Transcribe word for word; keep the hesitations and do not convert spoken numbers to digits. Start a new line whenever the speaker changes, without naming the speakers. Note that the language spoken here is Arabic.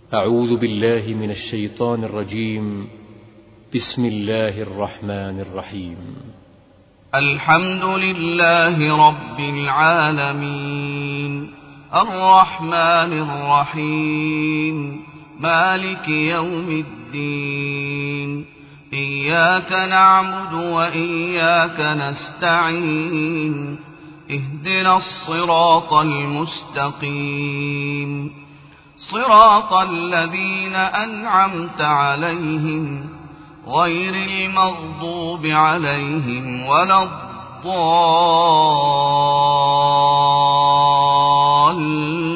أعوذ بالله من الشيطان الرجيم. بسم الله الرحمن الرحيم.
الحمد لله رب العالمين، الرحمن الرحيم، مالك يوم الدين، إياك نعبد وإياك نستعين، اهدنا الصراط المستقيم، صراط الذين أنعمت عليهم غير المغضوب عليهم ولا الضالين.